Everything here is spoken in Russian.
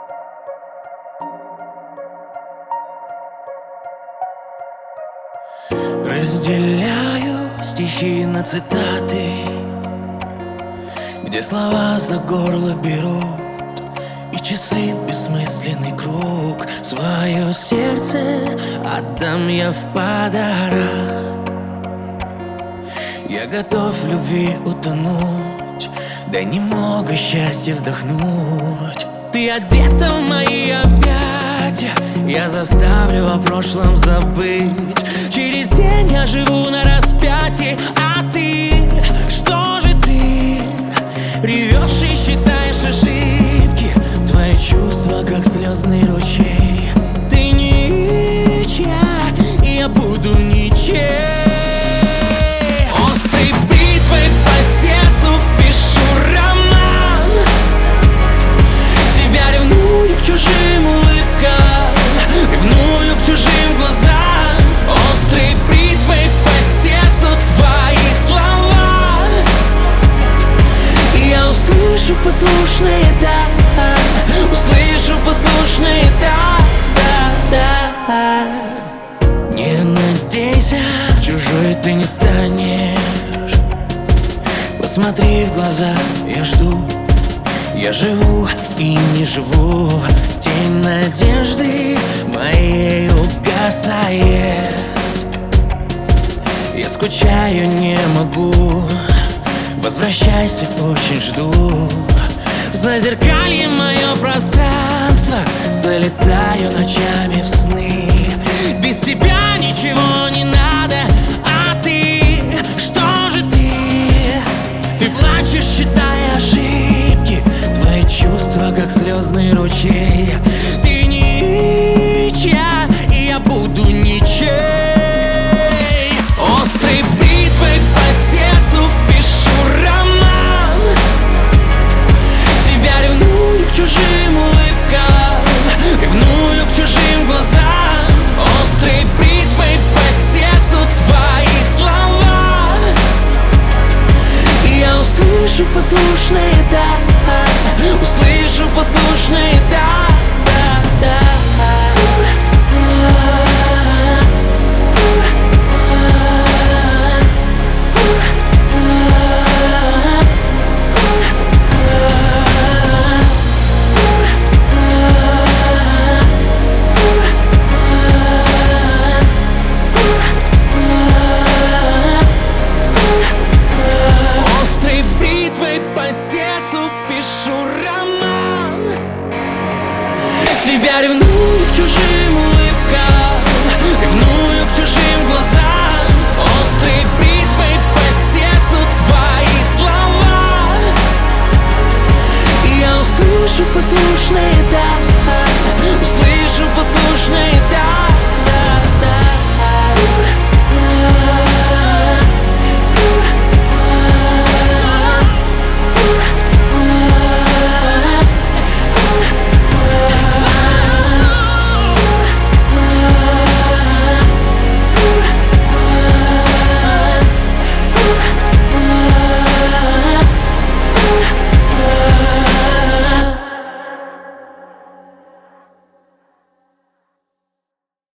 Разделяю стихи на цитаты, где слова за горло берут, и часы бессмысленный круг. Свое сердце отдам я в подарок. Я готов в любви утонуть, дай немного счастья вдохнуть. Ты одета в мои объятия, я заставлю о прошлом забыть. Через день я живу на распятии, а ты, что же ты? Ревешь и считаешь ошибки, твои чувства как слезный ручей. Ты ничья, и я буду ничей. Острой бритвой по сердцу пишу роман. Тебя ревную к чужим улыбкам, ревную к чужим глазам. Острой бритвой по сердцу твои слова, и я услышу послушные «да», услышу послушные «да, да, да». Не надейся, чужой ты не станешь. Посмотри в глаза, я жду, я живу и не живу. Тень надежды моей угасает. Я скучаю, не могу, возвращайся, очень жду. В зазеркалье мое пространство, залетаю ночами в сны. Без тебя ничего не надо, а ты, что же ты? Ты плачешь, считая ошибки, твои чувства как слезный ручей. Ты ничья, и я буду ничей. Острой бритвой по сердцу пишу роман. Тебя ревную к чужим улыбкам, ревную к чужим глазам. Острой бритвой по сердцу твои слова, и я услышу послушные «да», услышу послушные «да, да, да». Тебя ревную к чужим улыбкам, ревную к чужим глазам. Острой бритвой по сердцу твои слова, и я услышу послушные «да», услышу послушные «да».